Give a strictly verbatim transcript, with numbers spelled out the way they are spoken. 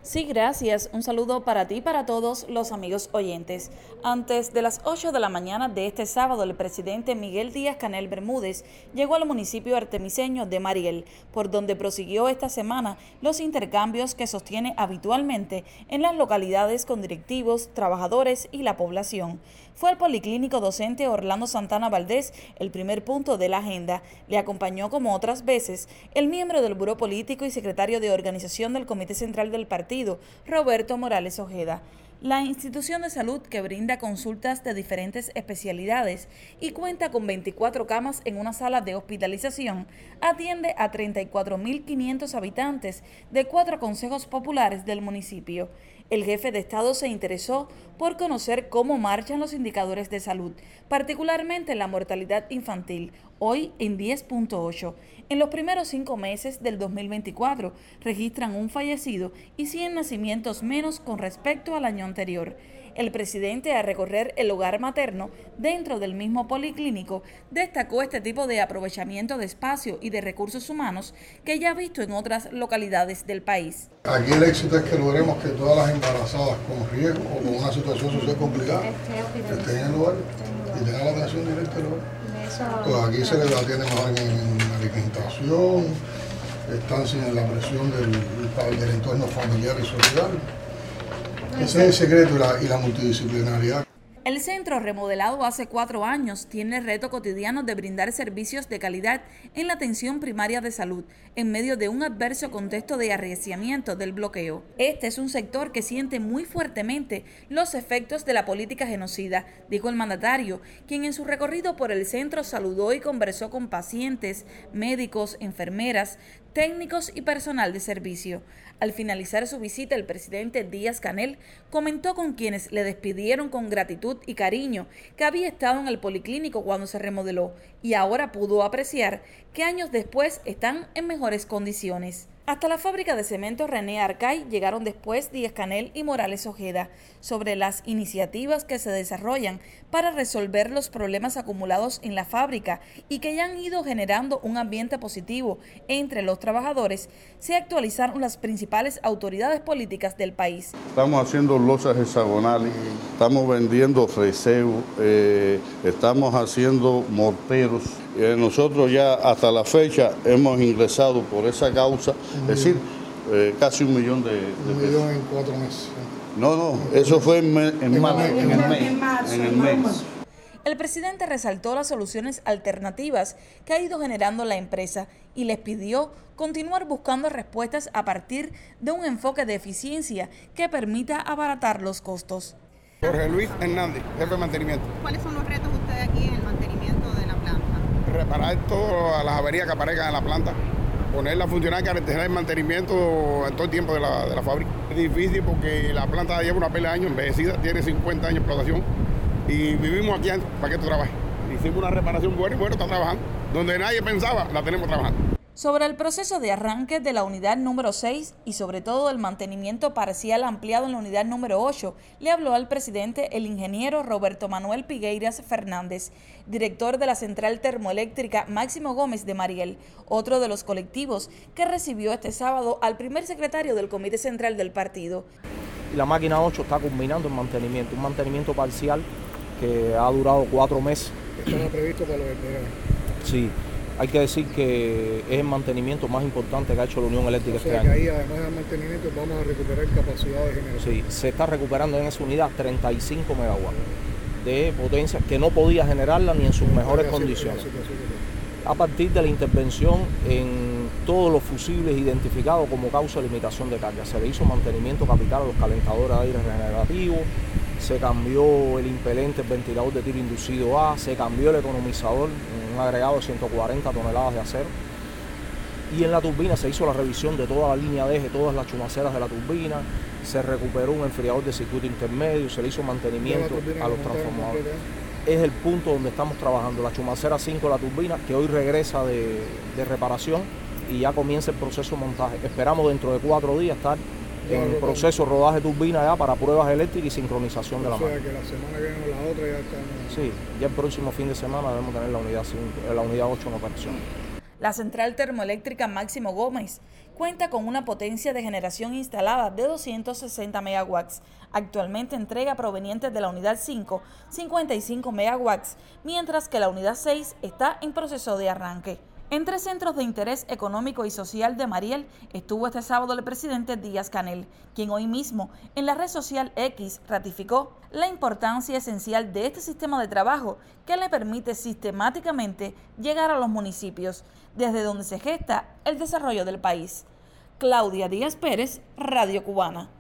Sí, gracias. Un saludo para ti y para todos los amigos oyentes. Antes de las ocho de la mañana de este sábado, el presidente Miguel Díaz-Canel Bermúdez llegó al municipio artemiseño de Mariel, por donde prosiguió esta semana los intercambios que sostiene habitualmente en las localidades con directivos, trabajadores y la población. Fue al Policlínico Docente Orlando Santana Valdés el primer punto de la agenda. Le acompañó, como otras veces, el miembro del Buró Político y secretario de Organización del Comité Central del Partido, Roberto Morales Ojeda. La institución de salud, que brinda consultas de diferentes especialidades y cuenta con veinticuatro camas en una sala de hospitalización, atiende a treinta y cuatro mil quinientos habitantes de cuatro consejos populares del municipio. El jefe de Estado se interesó por conocer cómo marchan los indicadores de salud, particularmente la mortalidad infantil, hoy en diez punto ocho. En los primeros cinco meses del dos mil veinticuatro registran un fallecido y cien nacimientos menos con respecto al año anterior. El presidente, al recorrer el hogar materno dentro del mismo policlínico, destacó este tipo de aprovechamiento de espacio y de recursos humanos que ya ha visto en otras localidades del país. Aquí el éxito es que logremos que todas las embarazadas con riesgo o con una situación social complicada estén en el lugar y tengan la atención directa del lugar. Pues aquí se les atiende mejor en alimentación, están sin la presión del, del entorno familiar y social. Ese es el secreto y la, y la multidisciplinaridad. El centro, remodelado hace cuatro años, tiene el reto cotidiano de brindar servicios de calidad en la atención primaria de salud, en medio de un adverso contexto de arreciamiento del bloqueo. Este es un sector que siente muy fuertemente los efectos de la política genocida, dijo el mandatario, quien en su recorrido por el centro saludó y conversó con pacientes, médicos, enfermeras, técnicos y personal de servicio. Al finalizar su visita, el presidente Díaz-Canel comentó con quienes le despidieron con gratitud y cariño que había estado en el policlínico cuando se remodeló y ahora pudo apreciar que años después están en mejores condiciones. Hasta la fábrica de cemento René Arcay llegaron después Díaz-Canel y Morales Ojeda sobre las iniciativas que se desarrollan para resolver los problemas acumulados en la fábrica y que ya han ido generando un ambiente positivo entre los trabajadores. Se actualizaron las principales autoridades políticas del país. Estamos haciendo losas hexagonales, estamos vendiendo freseo, eh, estamos haciendo morteros. Eh, nosotros ya hasta la fecha hemos ingresado por esa causa, es decir, eh, casi un millón de, de un millón en cuatro meses. No, no, eso fue en, en, en, marzo, en el mes. En el mes. El presidente resaltó las soluciones alternativas que ha ido generando la empresa y les pidió continuar buscando respuestas a partir de un enfoque de eficiencia que permita abaratar los costos. Jorge Luis Hernández, jefe de mantenimiento. ¿Cuáles son los retos de ustedes aquí en el mantenimiento de la planta? Reparar todas las averías que aparezcan en la planta, ponerla a funcionar, garantizar el mantenimiento en todo el tiempo de la, de la fábrica. Es difícil porque la planta lleva una pila de años, envejecida, tiene cincuenta años de explotación y vivimos aquí para que tú trabajes. Hicimos una reparación buena y bueno, está trabajando. Donde nadie pensaba, la tenemos trabajando. Sobre el proceso de arranque de la unidad número seis y sobre todo el mantenimiento parcial ampliado en la unidad número ocho, le habló al presidente el ingeniero Roberto Manuel Pigueiras Fernández, director de la Central Termoeléctrica Máximo Gómez de Mariel, otro de los colectivos que recibió este sábado al primer secretario del Comité Central del partido. La máquina ocho está culminando el mantenimiento, un mantenimiento parcial que ha durado cuatro meses. ¿Estaba previsto para lo del verano? Sí. Hay que decir que es el mantenimiento más importante que ha hecho la Unión Eléctrica o sea, este que año. Ahí, además del mantenimiento, vamos a recuperar capacidad de generación. Sí, se está recuperando en esa unidad treinta y cinco megawatts de potencia que no podía generarla ni en sus mejores condiciones. A partir de la intervención en todos los fusibles identificados como causa de limitación de carga, se le hizo mantenimiento capital a los calentadores de aire regenerativo, se cambió el impelente, el ventilador de tiro inducido A, se cambió el economizador, un agregado de ciento cuarenta toneladas de acero. Y en la turbina se hizo la revisión de toda la línea de eje, todas las chumaceras de la turbina, se recuperó un enfriador de circuito intermedio, se le hizo mantenimiento a los transformadores. Es el punto donde estamos trabajando, la chumacera cinco de la turbina, que hoy regresa de, de reparación y ya comienza el proceso de montaje. Esperamos dentro de cuatro días estar en proceso de rodaje turbina ya para pruebas eléctricas y sincronización de la máquina. O sea que la semana que viene o la otra ya estamos... Sí, ya el próximo fin de semana debemos tener la unidad, cinco, la unidad ocho en operación. La Central Termoeléctrica Máximo Gómez cuenta con una potencia de generación instalada de doscientos sesenta megawatts. Actualmente entrega provenientes de la unidad cinco, cincuenta y cinco megawatts, mientras que la unidad seis está en proceso de arranque. Entre centros de interés económico y social de Mariel estuvo este sábado el presidente Díaz-Canel, quien hoy mismo en la red social X ratificó la importancia esencial de este sistema de trabajo que le permite sistemáticamente llegar a los municipios, desde donde se gesta el desarrollo del país. Claudia Díaz Pérez, Radio Cubana.